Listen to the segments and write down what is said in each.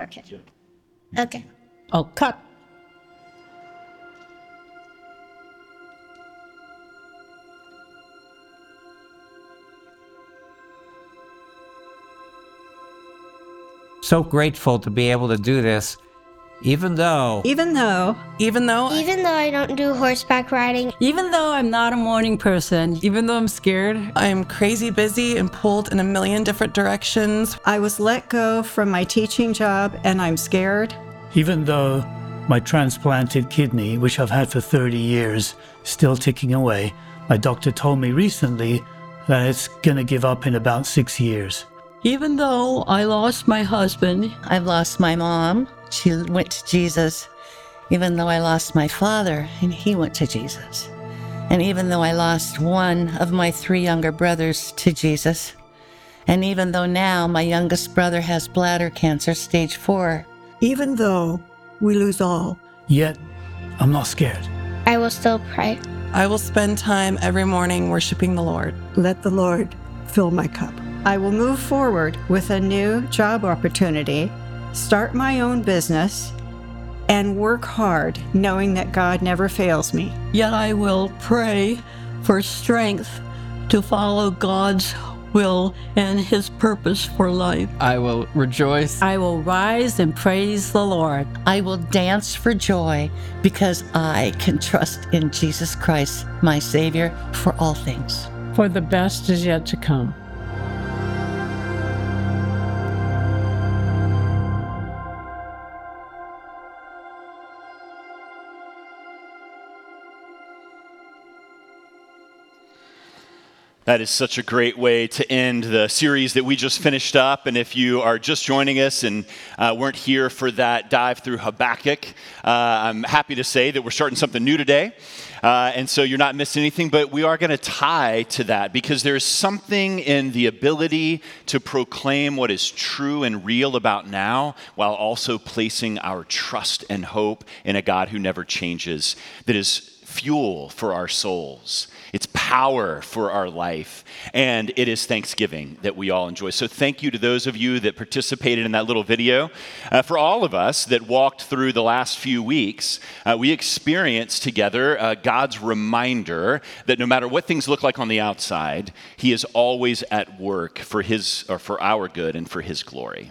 Okay. Okay. Oh, cut. So grateful to be able to do this, even though Even though Even though I don't do horseback riding, I'm not a morning person, Even though I'm scared, I'm crazy busy and pulled in a million different directions. I was let go from my teaching job and I'm scared. Even though my transplanted kidney, which I've had for 30 years, is still ticking away, my doctor told me recently that it's going to give up in about 6 years. Even though I lost my husband, I've lost my mom. She went to Jesus. Even though I lost my father, and he went to Jesus. And even though I lost one of my 3 younger brothers to Jesus. And even though now my youngest brother has bladder cancer, stage 4. Even though we lose all, Yet, I'm not scared. I will still pray. I will spend time every morning worshiping the Lord. let the Lord fill my cup. I will move forward with a new job opportunity, start my own business, and work hard knowing that God never fails me. Yet I will pray for strength to follow God's will and his purpose for life. I will rejoice. I will rise and praise the Lord. I will dance for joy because I can trust in Jesus Christ, my Savior, for all things. For the best is yet to come. That is such a great way to end the series that we just finished up. And if you are just joining us and weren't here for that dive through Habakkuk, I'm happy to say that we're starting something new today. And so you're not missing anything, but we are going to tie to that because there's something in the ability to proclaim what is true and real about now while also placing our trust and hope in a God who never changes, that is fuel for our souls. It's power for our life, and it is Thanksgiving that we all enjoy. So thank you to those of you that participated in that little video. For all of us that walked through the last few weeks, we experienced together God's reminder that no matter what things look like on the outside, he is always at work for our good and for his glory.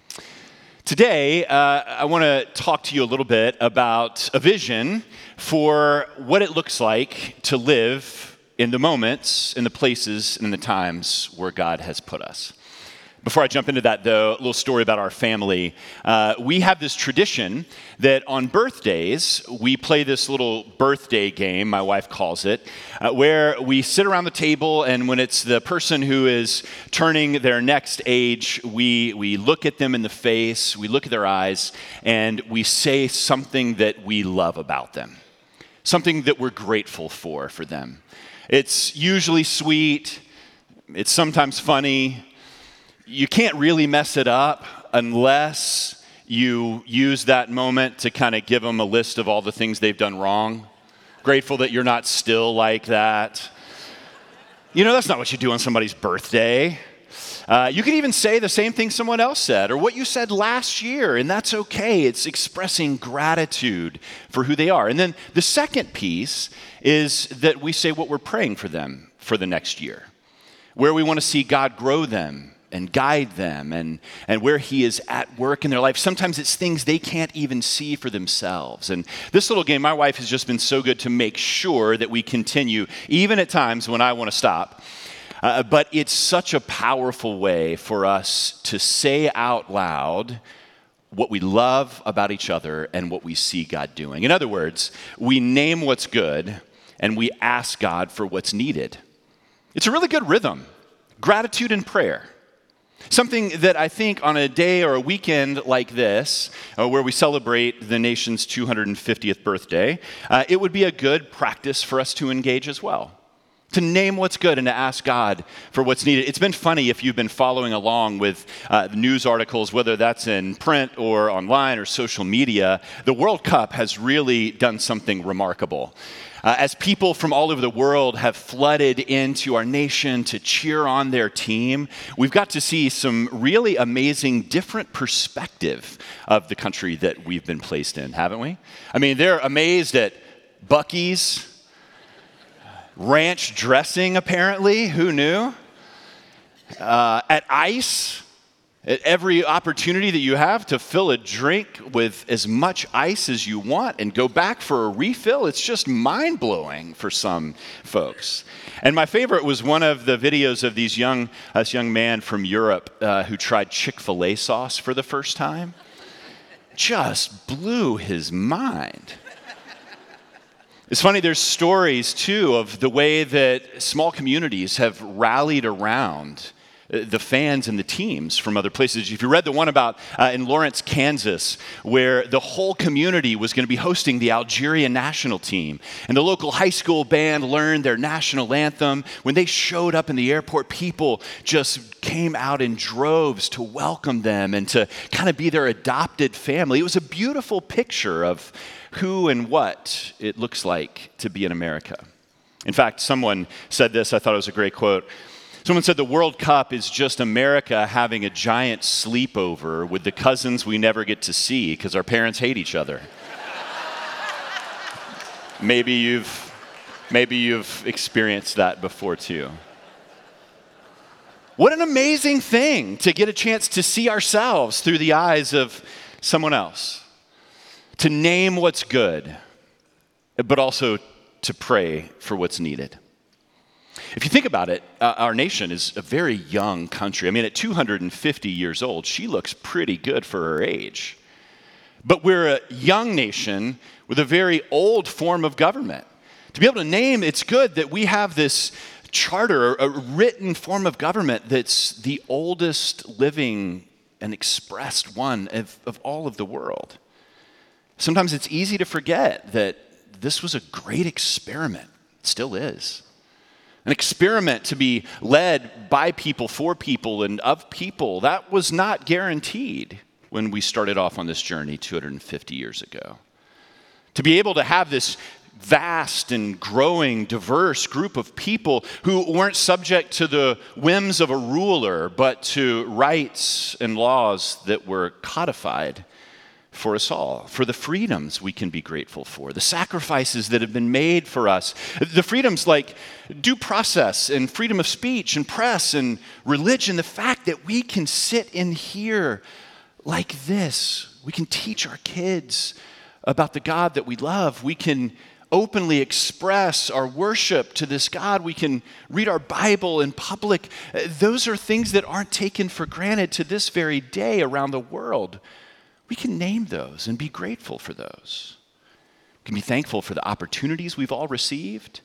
Today, I want to talk to you a little bit about a vision for what it looks like to live in the moments, in the places, and in the times where God has put us. Before I jump into that, though, a little story about our family. We have this tradition that on birthdays, we play this little birthday game, my wife calls it, where we sit around the table, and when it's the person who is turning their next age, we look at them in the face, we look at their eyes, and we say something that we love about them, something that we're grateful for them. It's usually sweet, it's sometimes funny. You can't really mess it up unless you use that moment to kind of give them a list of all the things they've done wrong. Grateful that you're not still like that. You know, that's not what you do on somebody's birthday. You can even say the same thing someone else said or what you said last year, and that's okay. It's expressing gratitude for who they are. And then the second piece is that we say what we're praying for them for the next year, where we want to see God grow them and guide them and where he is at work in their life. Sometimes it's things they can't even see for themselves. And this little game, my wife has just been so good to make sure that we continue, even at times when I want to stop. But it's such a powerful way for us to say out loud what we love about each other and what we see God doing. In other words, we name what's good and we ask God for what's needed. It's a really good rhythm, gratitude and prayer. Something that I think on a day or a weekend like this, where we celebrate the nation's 250th birthday, it would be a good practice for us to engage as well. To name what's good and to ask God for what's needed. It's been funny if you've been following along with news articles, whether that's in print or online or social media. The World Cup has really done something remarkable. As people from all over the world have flooded into our nation to cheer on their team, we've got to see some really amazing different perspective of the country that we've been placed in, haven't we? I mean, they're amazed at Buc-ee's, ranch dressing, apparently. Who knew? At ice, at every opportunity that you have to fill a drink with as much ice as you want and go back for a refill, it's just mind-blowing for some folks. And my favorite was one of the videos of this young man from Europe who tried Chick-fil-A sauce for the first time. Just blew his mind. It's funny, there's stories, too, of the way that small communities have rallied around the fans and the teams from other places. If you read the one about in Lawrence, Kansas, where the whole community was going to be hosting the Algerian national team, and the local high school band learned their national anthem, when they showed up in the airport, people just came out in droves to welcome them and to kind of be their adopted family. It was a beautiful picture of who and what it looks like to be in America. In fact, someone said this, I thought it was a great quote. Someone said the World Cup is just America having a giant sleepover with the cousins we never get to see because our parents hate each other. Maybe you've experienced that before too. What an amazing thing to get a chance to see ourselves through the eyes of someone else. To name what's good, but also to pray for what's needed. If you think about it, our nation is a very young country. I mean, at 250 years old, she looks pretty good for her age. But we're a young nation with a very old form of government. To be able to name, it's good that we have this charter, a written form of government that's the oldest living and expressed one of all of the world. Sometimes it's easy to forget that this was a great experiment. It still is. An experiment to be led by people, for people, and of people. That was not guaranteed when we started off on this journey 250 years ago. To be able to have this vast and growing, diverse group of people who weren't subject to the whims of a ruler, but to rights and laws that were codified for us all, for the freedoms we can be grateful for, the sacrifices that have been made for us, the freedoms like due process and freedom of speech and press and religion, the fact that we can sit in here like this, we can teach our kids about the God that we love, we can openly express our worship to this God, we can read our Bible in public. Those are things that aren't taken for granted to this very day around the world. We can name those and be grateful for those. We can be thankful for the opportunities we've all received,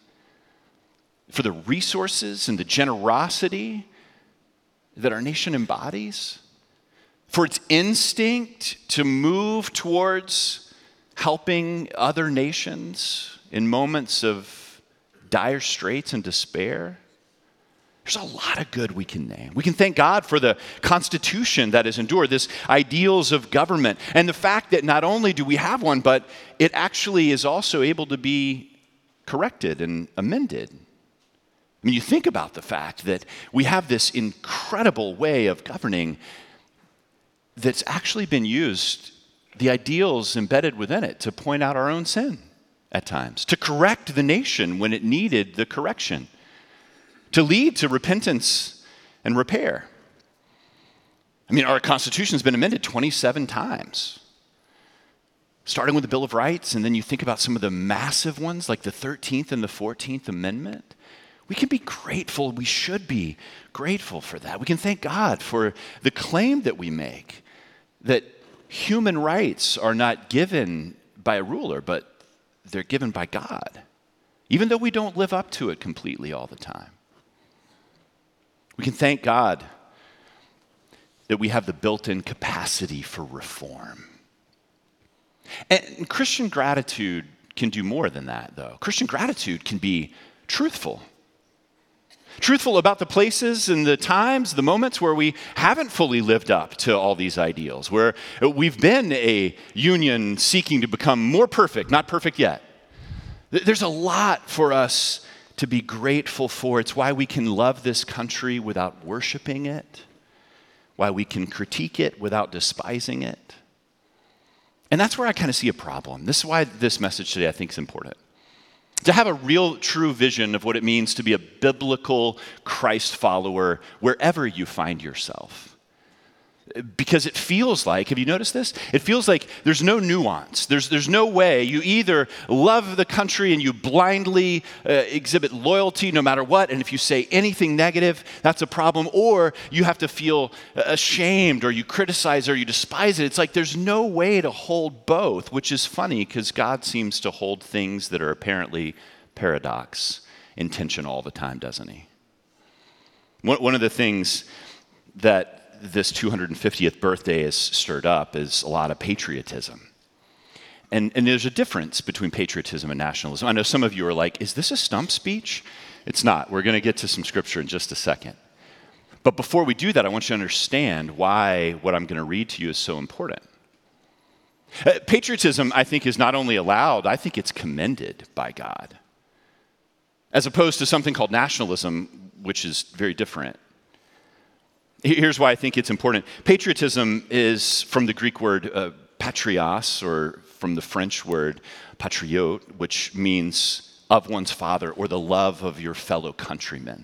for the resources and the generosity that our nation embodies, for its instinct to move towards helping other nations in moments of dire straits and despair. There's a lot of good we can name. We can thank God for the Constitution that has endured, this ideals of government, and the fact that not only do we have one, but it actually is also able to be corrected and amended. I mean, you think about the fact that we have this incredible way of governing that's actually been used, the ideals embedded within it, to point out our own sin at times, to correct the nation when it needed the correction, to lead to repentance and repair. I mean, our Constitution has been amended 27 times, starting with the Bill of Rights, and then you think about some of the massive ones like the 13th and the 14th Amendment. We can be grateful, we should be grateful for that. We can thank God for the claim that we make that human rights are not given by a ruler, but they're given by God, even though we don't live up to it completely all the time. We can thank God that we have the built-in capacity for reform. And Christian gratitude can do more than that, though. Christian gratitude can be truthful. Truthful about the places and the times, the moments where we haven't fully lived up to all these ideals, where we've been a union seeking to become more perfect, not perfect yet. There's a lot for us to be grateful for. It's why we can love this country without worshiping it, why we can critique it without despising it. And that's where I kind of see a problem. This is why this message today I think is important. To have a real, true vision of what it means to be a biblical Christ follower wherever you find yourself. Because it feels like, have you noticed this? It feels like there's no nuance. There's no way. You either love the country and you blindly exhibit loyalty no matter what, and if you say anything negative, that's a problem, or you have to feel ashamed, or you criticize, or you despise it. It's like there's no way to hold both, which is funny because God seems to hold things that are apparently paradox in tension all the time, doesn't he? One of the things that this 250th birthday has stirred up is a lot of patriotism. And there's a difference between patriotism and nationalism. I know some of you are like, is this a stump speech? It's not. We're going to get to some scripture in just a second. But before we do that, I want you to understand why what I'm going to read to you is so important. Patriotism, I think, is not only allowed, I think it's commended by God, as opposed to something called nationalism, which is very different. Here's why I think it's important. Patriotism is from the Greek word patrios, or from the French word patriote, which means of one's father or the love of your fellow countrymen.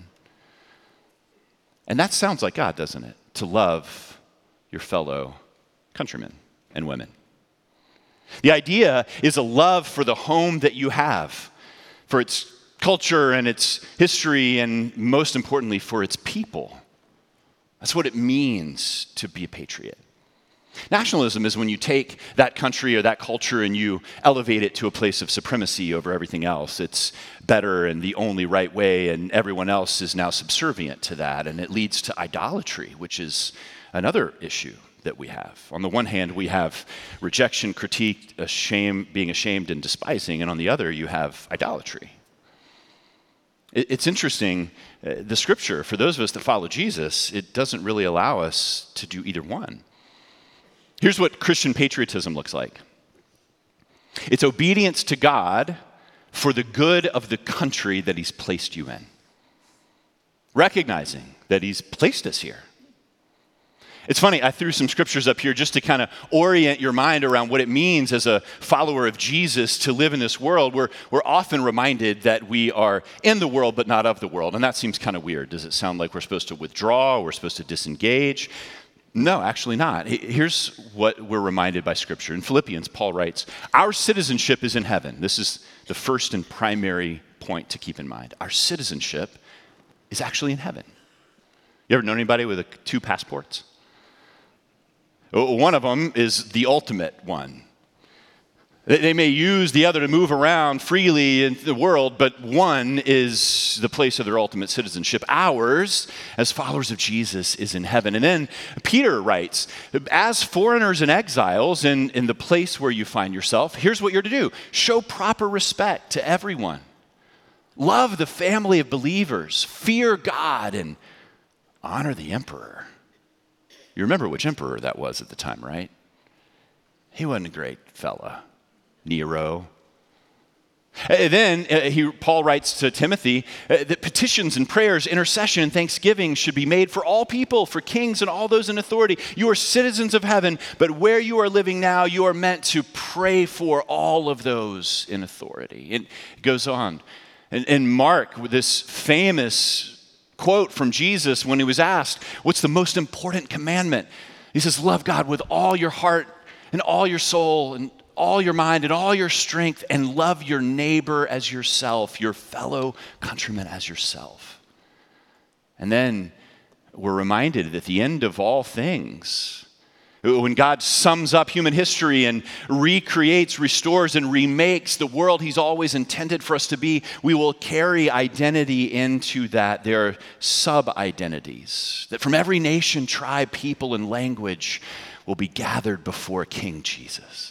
And that sounds like God, doesn't it? To love your fellow countrymen and women. The idea is a love for the home that you have, for its culture and its history, and most importantly, for its people. That's what it means to be a patriot. Nationalism is when you take that country or that culture and you elevate it to a place of supremacy over everything else. It's better and the only right way, and everyone else is now subservient to that, and it leads to idolatry, which is another issue that we have. On the one hand, we have rejection, critique, being ashamed and despising, and on the other, you have idolatry. It's interesting, the scripture, for those of us that follow Jesus, it doesn't really allow us to do either one. Here's what Christian patriotism looks like. It's obedience to God for the good of the country that he's placed you in. Recognizing that he's placed us here. It's funny, I threw some scriptures up here just to kind of orient your mind around what it means as a follower of Jesus to live in this world. We're often reminded that we are in the world but not of the world, and that seems kind of weird. Does it sound like we're supposed to withdraw, or we're supposed to disengage? No, actually not. Here's what we're reminded by Scripture. In Philippians, Paul writes, our citizenship is in heaven. This is the first and primary point to keep in mind. Our citizenship is actually in heaven. You ever known anybody with 2 passports? One of them is the ultimate one. They may use the other to move around freely in the world, but one is the place of their ultimate citizenship. Ours, as followers of Jesus, is in heaven. And then Peter writes, as foreigners and exiles in the place where you find yourself, here's what you're to do. Show proper respect to everyone. Love the family of believers. Fear God and honor the emperor. You remember which emperor that was at the time, right? He wasn't a great fella. Nero. And then Paul writes to Timothy that petitions and prayers, intercession and thanksgiving should be made for all people, for kings and all those in authority. You are citizens of heaven, but where you are living now, you are meant to pray for all of those in authority. It goes on. And Mark, this famous quote from Jesus when he was asked, what's the most important commandment? He says, love God with all your heart and all your soul and all your mind and all your strength, and love your neighbor as yourself, your fellow countryman as yourself. And then we're reminded at the end of all things, when God sums up human history and recreates, restores, and remakes the world he's always intended for us to be, we will carry identity into that. There are sub-identities that from every nation, tribe, people, and language will be gathered before King Jesus.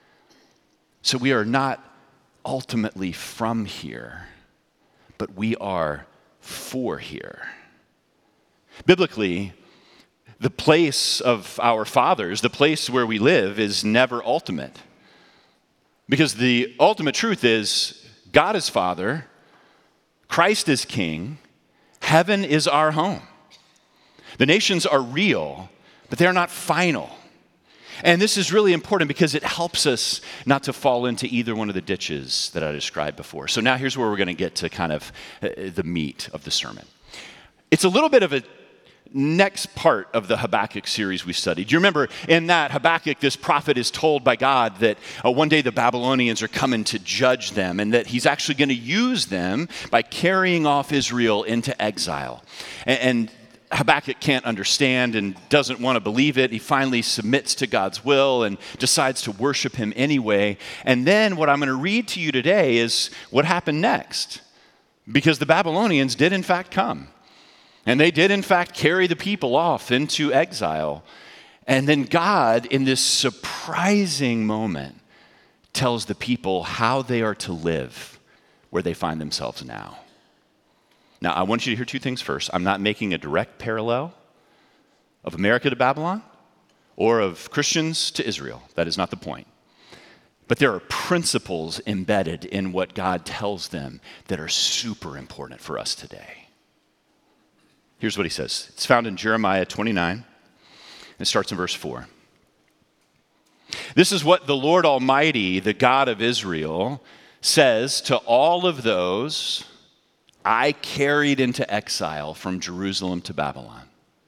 So we are not ultimately from here, but we are for here. Biblically, the place of our fathers, the place where we live, is never ultimate. Because the ultimate truth is God is Father, Christ is King, heaven is our home. The nations are real, but they're not final. And this is really important because it helps us not to fall into either one of the ditches that I described before. So now here's where we're going to get to kind of the meat of the sermon. It's a little bit of a next part of the Habakkuk series we studied. You remember in that Habakkuk, this prophet is told by God that one day the Babylonians are coming to judge them and that he's actually going to use them by carrying off Israel into exile. And Habakkuk can't understand and doesn't want to believe it. He finally submits to God's will and decides to worship him anyway. And then what I'm going to read to you today is what happened next. Because the Babylonians did in fact come. And they did, in fact, carry the people off into exile. And then God, in this surprising moment, tells the people how they are to live where they find themselves now. Now, I want you to hear two things first. I'm not making a direct parallel of America to Babylon or of Christians to Israel. That is not the point. But there are principles embedded in what God tells them that are super important for us today. Here's what he says. It's found in Jeremiah 29, and it starts in verse 4. This is what the Lord Almighty, the God of Israel, says to all of those I carried into exile from Jerusalem to Babylon.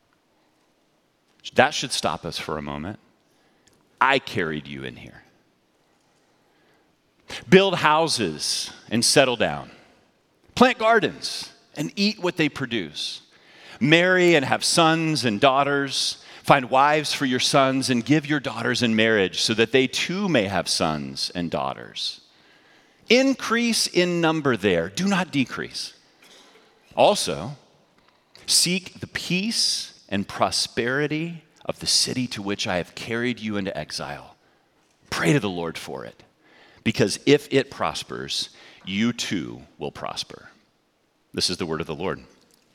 That should stop us for a moment. I carried you in here. Build houses and settle down. Plant gardens and eat what they produce. Marry and have sons and daughters. Find wives for your sons and give your daughters in marriage so that they too may have sons and daughters. Increase in number there. Do not decrease. Also, seek the peace and prosperity of the city to which I have carried you into exile. Pray to the Lord for it, because if it prospers, you too will prosper. This is the word of the Lord.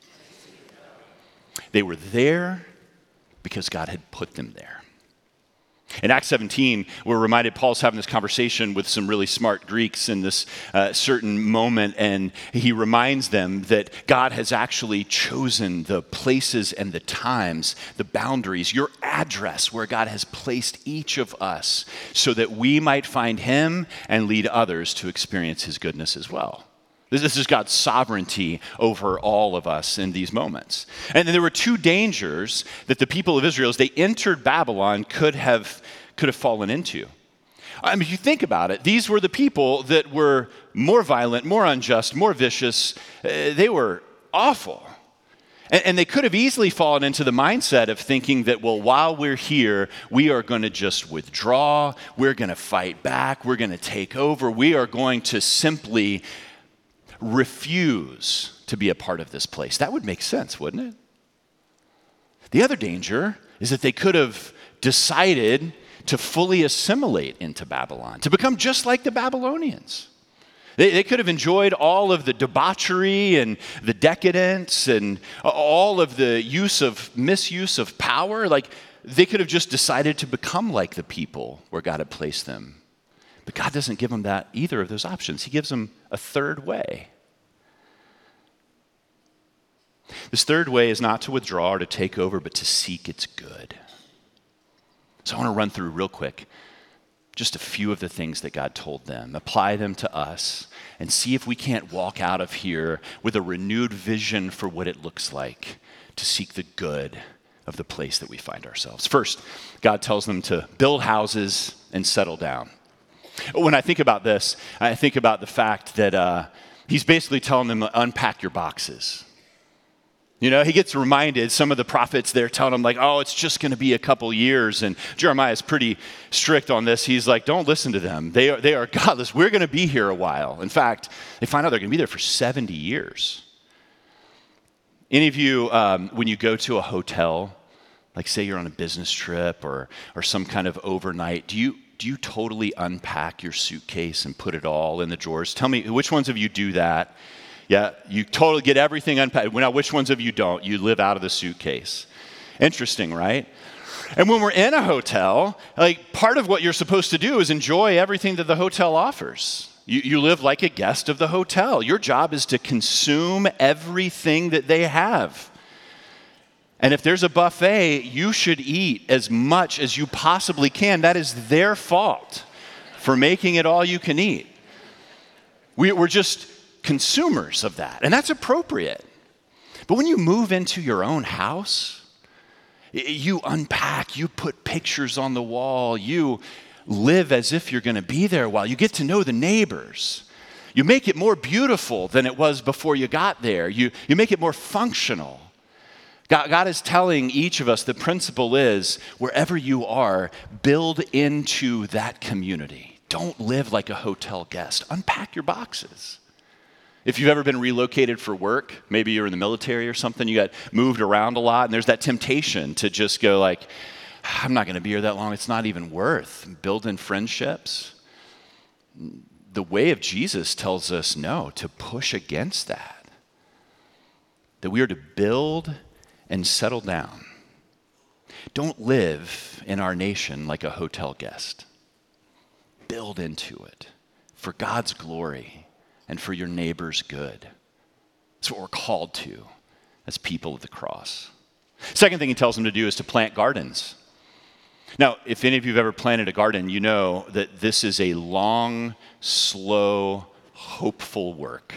They were there because God had put them there. In Acts 17, we're reminded Paul's having this conversation with some really smart Greeks in this certain moment, and he reminds them that God has actually chosen the places and the times, the boundaries, your address where God has placed each of us so that we might find him and lead others to experience his goodness as well. This is God's sovereignty over all of us in these moments. And there were two dangers that the people of Israel, as they entered Babylon, could have fallen into. I mean, if you think about it, these were the people that were more violent, more unjust, more vicious. They were awful. And they could have easily fallen into the mindset of thinking that, well, while we're here, we are going to just withdraw. We're going to fight back. We're going to take over. We are going to simply refuse to be a part of this place. That would make sense, wouldn't it? The other danger is that they could have decided to fully assimilate into Babylon, to become just like the Babylonians. They could have enjoyed all of the debauchery and the decadence and all of the misuse of power. Like, they could have just decided to become like the people where God had placed them. But God doesn't give them either of those options. He gives them a third way. This third way is not to withdraw or to take over, but to seek its good. So I want to run through real quick just a few of the things that God told them, apply them to us, and see if we can't walk out of here with a renewed vision for what it looks like to seek the good of the place that we find ourselves. First, God tells them to build houses and settle down. When I think about this, I think about the fact that he's basically telling them to unpack your boxes. You know, he gets reminded, some of the prophets there telling him like, oh, it's just going to be a couple years. And Jeremiah is pretty strict on this. He's like, don't listen to them. They are godless. We're going to be here a while. In fact, they find out they're going to be there for 70 years. Any of you, when you go to a hotel, like say you're on a business trip or some kind of overnight, do you totally unpack your suitcase and put it all in the drawers? Tell me, which ones of you do that? Yeah, you totally get everything unpacked. Now, which ones of you don't? You live out of the suitcase. Interesting, right? And when we're in a hotel, like part of what you're supposed to do is enjoy everything that the hotel offers. You live like a guest of the hotel. Your job is to consume everything that they have. And if there's a buffet, you should eat as much as you possibly can. That is their fault for making it all you can eat. We're just consumers of that, and that's appropriate. But when you move into your own house, you unpack, you put pictures on the wall, you live as if you're going to be there a while. You get to know the neighbors. You make it more beautiful than it was before you got there. You make it more functional. God is telling each of us the principle is, wherever you are, build into that community. Don't live like a hotel guest. Unpack your boxes. If you've ever been relocated for work, maybe you're in the military or something, you got moved around a lot, and there's that temptation to just go like, I'm not going to be here that long. It's not even worth building friendships. The way of Jesus tells us no, to push against that. That we are to build and settle down. Don't live in our nation like a hotel guest. Build into it for God's glory and for your neighbor's good. That's what we're called to as people of the cross. Second thing he tells them to do is to plant gardens. Now, if any of you have ever planted a garden, you know that this is a long, slow, hopeful work.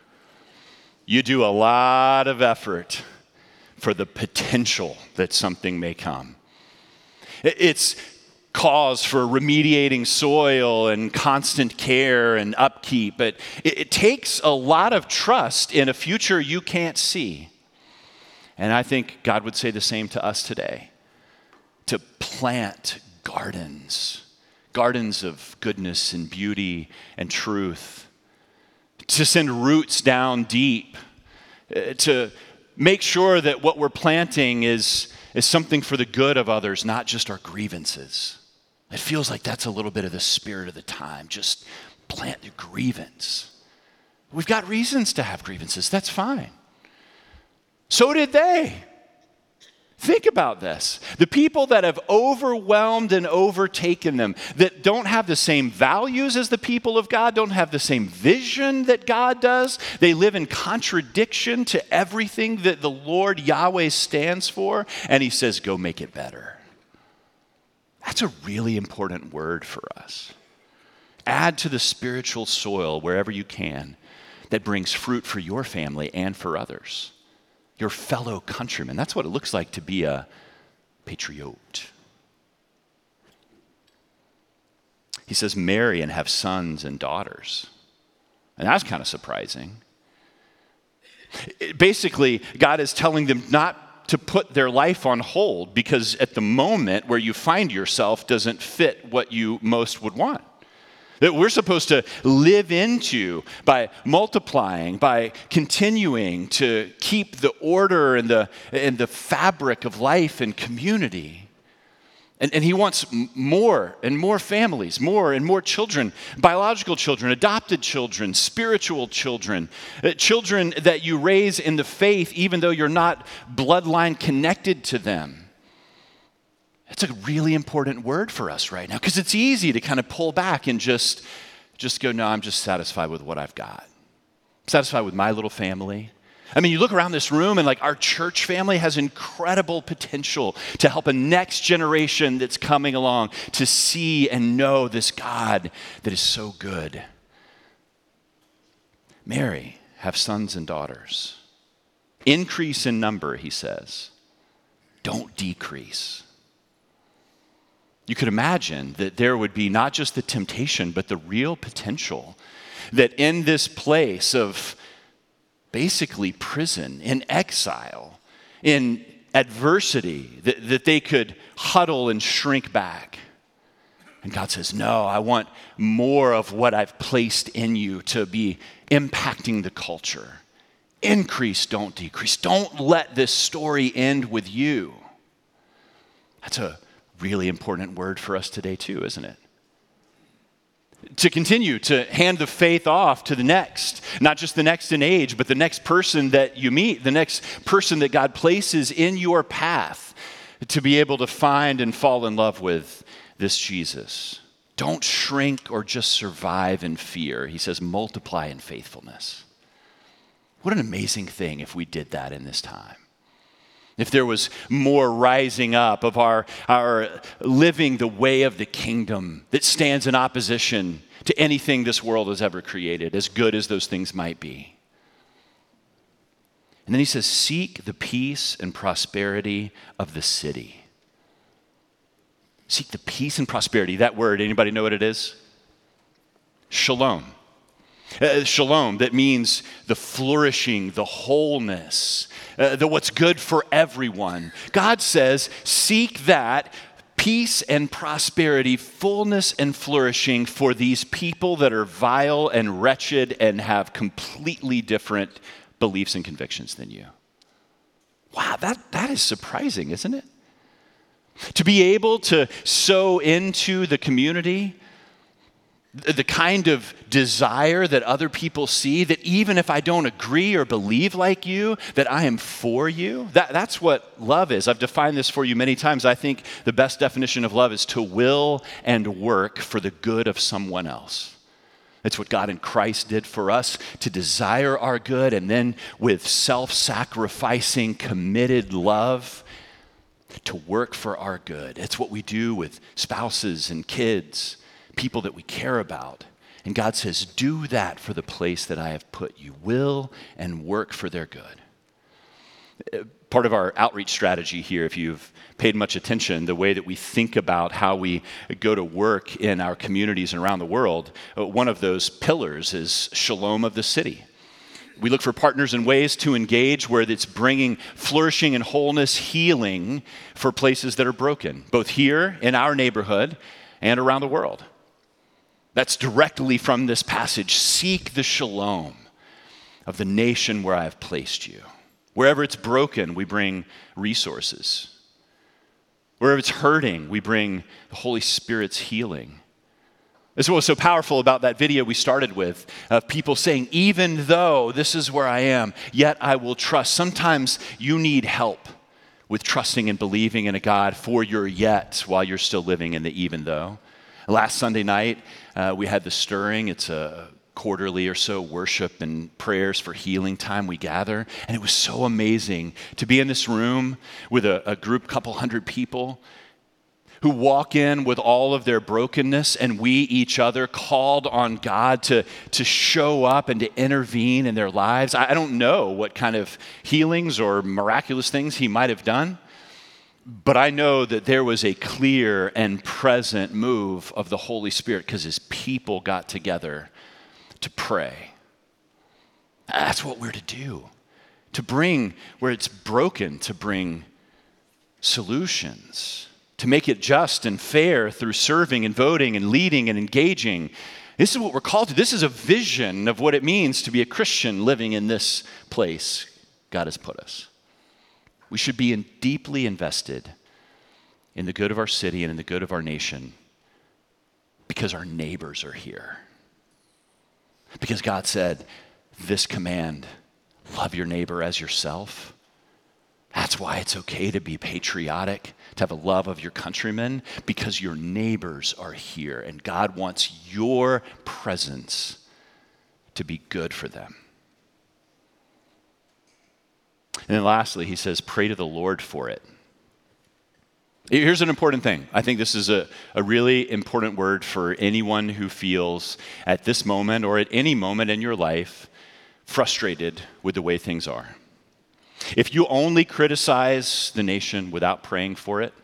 You do a lot of effort for the potential that something may come. It's cause for remediating soil and constant care and upkeep, but it takes a lot of trust in a future you can't see. And I think God would say the same to us today. To plant gardens of goodness and beauty and truth, to send roots down deep, to make sure that what we're planting is something for the good of others, not just our grievances. It feels like that's a little bit of the spirit of the time. Just plant the grievance. We've got reasons to have grievances. That's fine. So did they. Think about this. The people that have overwhelmed and overtaken them, that don't have the same values as the people of God, don't have the same vision that God does. They live in contradiction to everything that the Lord Yahweh stands for. And he says, go make it better. That's a really important word for us. Add to the spiritual soil wherever you can that brings fruit for your family and for others. Your fellow countrymen. That's what it looks like to be a patriot. He says, marry and have sons and daughters. And that's kind of surprising. Basically, God is telling them not to put their life on hold because at the moment where you find yourself doesn't fit what you most would want. That we're supposed to live into by multiplying, by continuing to keep the order and the fabric of life and community. And he wants more and more families, more and more children, biological children, adopted children, spiritual children, children that you raise in the faith even though you're not bloodline connected to them. It's a really important word for us right now because it's easy to kind of pull back and just go, no, I'm just satisfied with what I've got. I'm satisfied with my little family. I mean, you look around this room and like our church family has incredible potential to help a next generation that's coming along to see and know this God that is so good. Marry, have sons and daughters. Increase in number, he says. Don't decrease. You could imagine that there would be not just the temptation, but the real potential that in this place of basically prison, in exile, in adversity, that they could huddle and shrink back. And God says, no, I want more of what I've placed in you to be impacting the culture. Increase, don't decrease. Don't let this story end with you. That's a really important word for us today too, isn't it? to continue to hand the faith off to the next, not just the next in age, but the next person that you meet, the next person that God places in your path, to be able to find and fall in love with this Jesus. Don't shrink or just survive in fear. He says, multiply in faithfulness. What an amazing thing if we did that in this time. If there was more rising up of our living the way of the kingdom that stands in opposition to anything this world has ever created, as good as those things might be. And then he says, seek the peace and prosperity of the city. Seek the peace and prosperity. That word, anybody know what it is? Shalom. Shalom, that means the flourishing, the wholeness, the what's good for everyone. God says, seek that peace and prosperity, fullness and flourishing for these people that are vile and wretched and have completely different beliefs and convictions than you. Wow, that is surprising, isn't it? To be able to sow into the community the kind of desire that other people see, that even if I don't agree or believe like you, that I am for you. That's what love is. I've defined this for you many times. I think the best definition of love is to will and work for the good of someone else. It's what God in Christ did for us, to desire our good, and then with self-sacrificing, committed love, to work for our good. It's what we do with spouses and kids, people that we care about. And God says, do that for the place that I have put you. Will and work for their good. Part of our outreach strategy here, if you've paid much attention, the way that we think about how we go to work in our communities and around the world, one of those pillars is shalom of the city. We look for partners and ways to engage where it's bringing flourishing and wholeness, healing for places that are broken, both here in our neighborhood and around the world. That's directly from this passage. Seek the shalom of the nation where I have placed you. Wherever it's broken, we bring resources. Wherever it's hurting, we bring the Holy Spirit's healing. This is what was so powerful about that video we started with, of people saying, even though this is where I am, yet I will trust. Sometimes you need help with trusting and believing in a God for your yet while you're still living in the even though. Last Sunday night, we had the Stirring. It's a quarterly or so worship and prayers for healing time we gather. And it was so amazing to be in this room with a group, couple hundred people who walk in with all of their brokenness, and we each other called on God to show up and to intervene in their lives. I don't know what kind of healings or miraculous things he might have done, but I know that there was a clear and present move of the Holy Spirit because his people got together to pray. That's what we're to do. To bring where it's broken, to bring solutions, to make it just and fair through serving and voting and leading and engaging. This is what we're called to. This is a vision of what it means to be a Christian living in this place God has put us. We should be deeply invested in the good of our city and in the good of our nation because our neighbors are here. Because God said this command, love your neighbor as yourself. That's why it's okay to be patriotic, to have a love of your countrymen, because your neighbors are here and God wants your presence to be good for them. And then lastly, he says, pray to the Lord for it. Here's an important thing. I think this is a really important word for anyone who feels at this moment or at any moment in your life frustrated with the way things are. If you only criticize the nation without praying for it,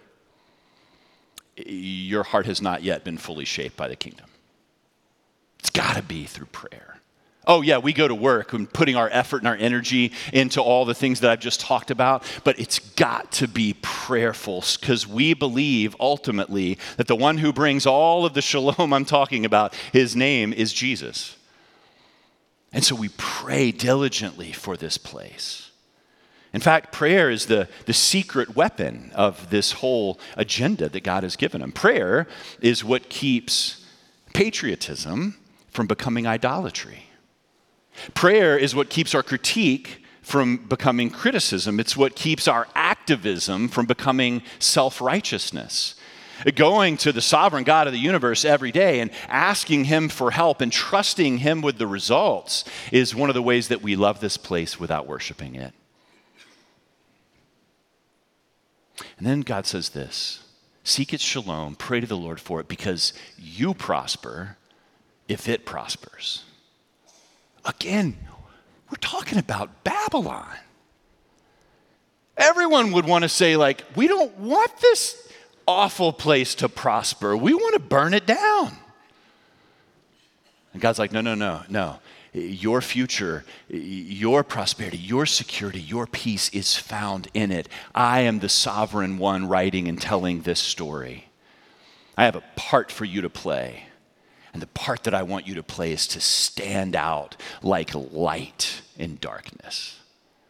your heart has not yet been fully shaped by the kingdom. It's got to be through prayer. Oh yeah, we go to work and putting our effort and our energy into all the things that I've just talked about, but it's got to be prayerful because we believe ultimately that the one who brings all of the shalom I'm talking about, his name is Jesus. And so we pray diligently for this place. In fact, prayer is the secret weapon of this whole agenda that God has given him. Prayer is what keeps patriotism from becoming idolatry. Prayer is what keeps our critique from becoming criticism. It's what keeps our activism from becoming self-righteousness. Going to the sovereign God of the universe every day and asking him for help and trusting him with the results is one of the ways that we love this place without worshiping it. And then God says this, seek its shalom, pray to the Lord for it, because you prosper if it prospers. Again, we're talking about Babylon. Everyone would want to say, like, we don't want this awful place to prosper. We want to burn it down. And God's like, no. Your future, your prosperity, your security, your peace is found in it. I am the sovereign one writing and telling this story. I have a part for you to play. And the part that I want you to play is to stand out like light in darkness.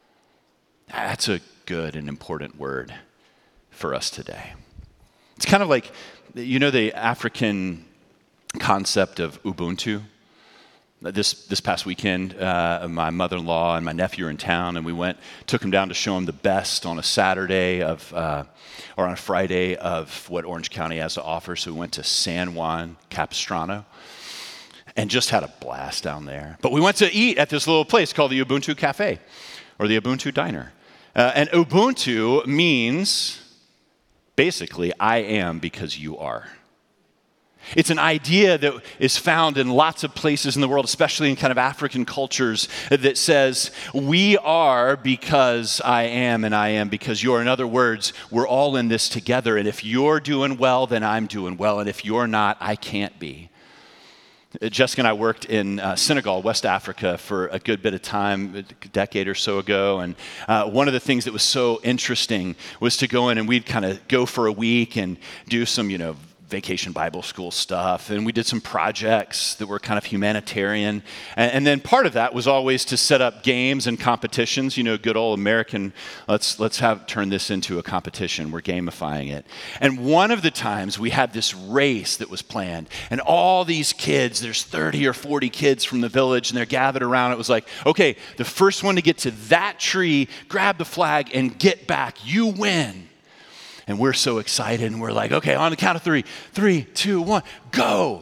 That's a good and important word for us today. It's kind of like, you know, the African concept of Ubuntu. This past weekend, my mother-in-law and my nephew are in town, and we took them down to show them the best on a Saturday or on a Friday of what Orange County has to offer. So we went to San Juan Capistrano and just had a blast down there. But we went to eat at this little place called the Ubuntu Cafe or the Ubuntu Diner. And Ubuntu means basically, I am because you are. It's an idea that is found in lots of places in the world, especially in kind of African cultures, that says, we are because I am and I am because you are. In other words, we're all in this together. And if you're doing well, then I'm doing well. And if you're not, I can't be. Jessica and I worked in Senegal, West Africa, for a good bit of time, a decade or so ago. And one of the things that was so interesting was to go in and we'd kind of go for a week and do some, vacation Bible school stuff, and we did some projects that were kind of humanitarian. And then part of that was always to set up games and competitions, good old American, let's turn this into a competition. We're gamifying it. And one of the times we had this race that was planned, and all these kids, there's 30 or 40 kids from the village, and they're gathered around. It was like, okay, the first one to get to that tree, grab the flag and get back, you win. And we're so excited, and we're like, okay, on the count of 3, 3, 2, 1, go.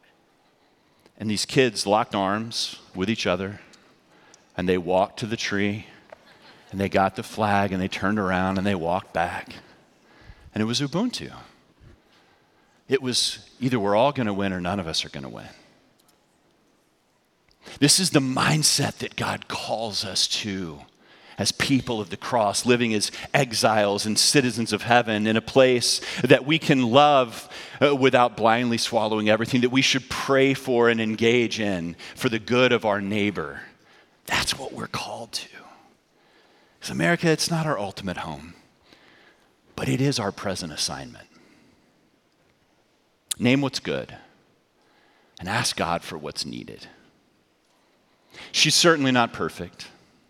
And these kids locked arms with each other, and they walked to the tree, and they got the flag, and they turned around, and they walked back. And it was Ubuntu. It was either we're all going to win or none of us are going to win. This is the mindset that God calls us to as people of the cross, living as exiles and citizens of heaven in a place that we can love without blindly swallowing everything, that we should pray for and engage in for the good of our neighbor. That's what we're called to. Because America, it's not our ultimate home, but it is our present assignment. Name what's good and ask God for what's needed. She's certainly not perfect.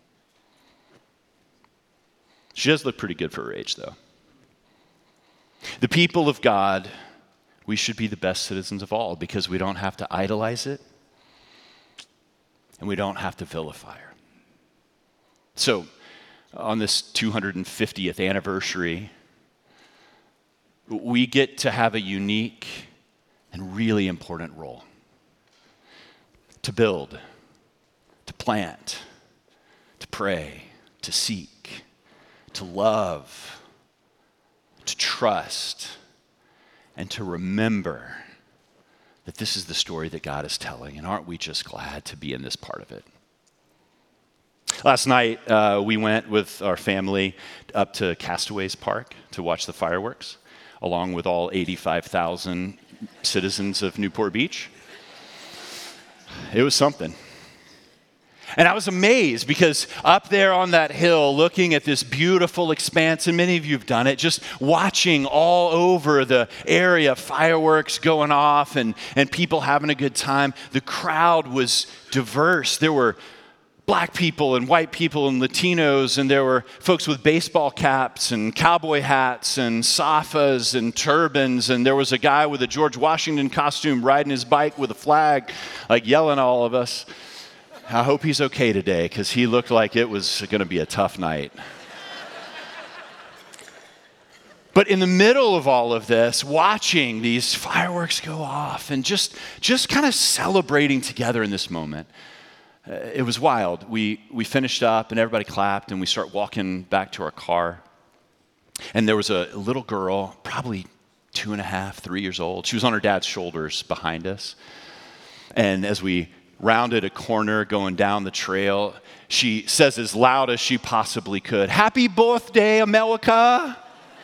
She does look pretty good for her age, though. The people of God, we should be the best citizens of all because we don't have to idolize it and we don't have to vilify her. So, on this 250th anniversary, we get to have a unique and really important role. To build, to plant, to pray, to seek, to love, to trust, and to remember that this is the story that God is telling. And aren't we just glad to be in this part of it? Last night, we went with our family up to Castaways Park to watch the fireworks, along with all 85,000 citizens of Newport Beach. It was something. And I was amazed because up there on that hill, looking at this beautiful expanse, and many of you have done it, just watching all over the area, fireworks going off and people having a good time. The crowd was diverse. There were black people and white people and Latinos, and there were folks with baseball caps and cowboy hats and safas and turbans, and there was a guy with a George Washington costume riding his bike with a flag, like yelling at all of us. I hope he's okay today, because he looked like it was going to be a tough night. But in the middle of all of this, watching these fireworks go off and just kind of celebrating together in this moment, it was wild. We finished up and everybody clapped, and we start walking back to our car. And there was a little girl, probably 2.5, 3 years old. She was on her dad's shoulders behind us. And as we rounded a corner going down the trail, she says as loud as she possibly could, "Happy birthday, America!"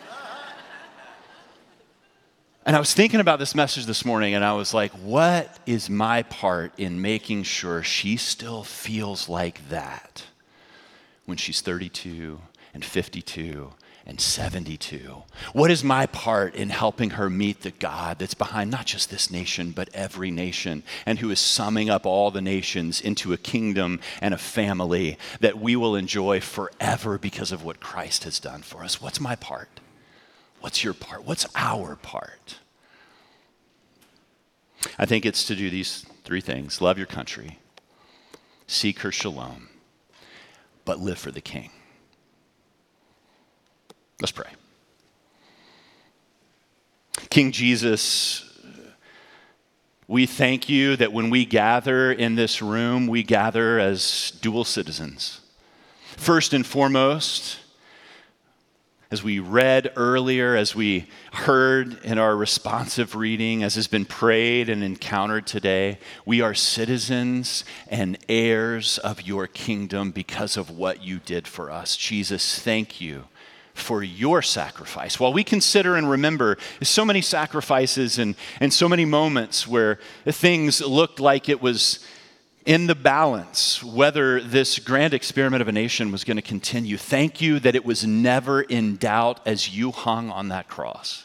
And I was thinking about this message this morning, and I was like, what is my part in making sure she still feels like that when she's 32 and 52 and 72? What is my part in helping her meet the God that's behind not just this nation, but every nation, and who is summing up all the nations into a kingdom and a family that we will enjoy forever because of what Christ has done for us? What's my part? What's your part? What's our part? I think it's to do these 3 things. Love your country, seek her shalom, but live for the King. Let's pray. King Jesus, we thank you that when we gather in this room, we gather as dual citizens. First and foremost, as we read earlier, as we heard in our responsive reading, as has been prayed and encountered today, we are citizens and heirs of your kingdom because of what you did for us. Jesus, thank you for your sacrifice. While we consider and remember so many sacrifices and so many moments where things looked like it was in the balance, whether this grand experiment of a nation was going to continue, thank you that it was never in doubt as you hung on that cross.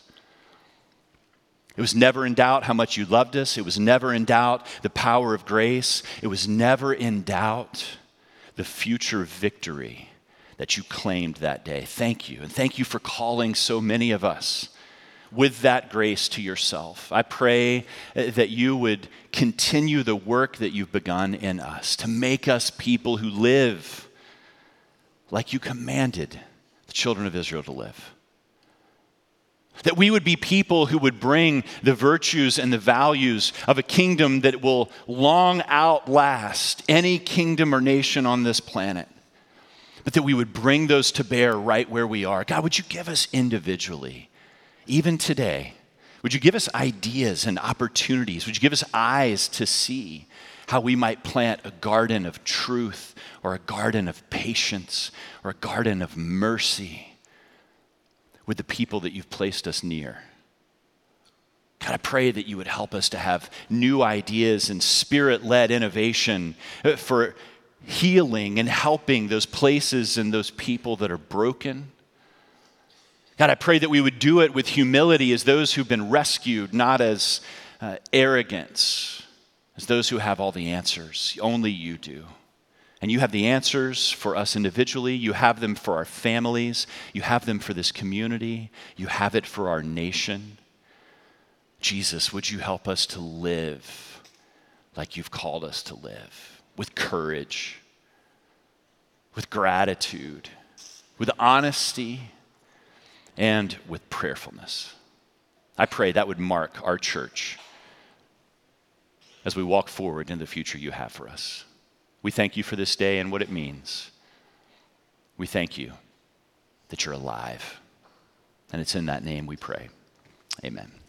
It was never in doubt how much you loved us. It was never in doubt the power of grace. It was never in doubt the future victory that you claimed that day. Thank you. And thank you for calling so many of us with that grace to yourself. I pray that you would continue the work that you've begun in us to make us people who live like you commanded the children of Israel to live. That we would be people who would bring the virtues and the values of a kingdom that will long outlast any kingdom or nation on this planet. But that we would bring those to bear right where we are. God, would you give us individually, even today, would you give us ideas and opportunities? Would you give us eyes to see how we might plant a garden of truth or a garden of patience or a garden of mercy with the people that you've placed us near? God, I pray that you would help us to have new ideas and spirit-led innovation for healing and helping those places and those people that are broken. God, I pray that we would do it with humility as those who've been rescued, not as arrogance, as those who have all the answers. Only you do. And you have the answers for us individually. You have them for our families. You have them for this community. You have it for our nation. Jesus, would you help us to live like you've called us to live, with courage, with gratitude, with honesty, and with prayerfulness. I pray that would mark our church as we walk forward in the future you have for us. We thank you for this day and what it means. We thank you that you're alive. And it's in that name we pray. Amen.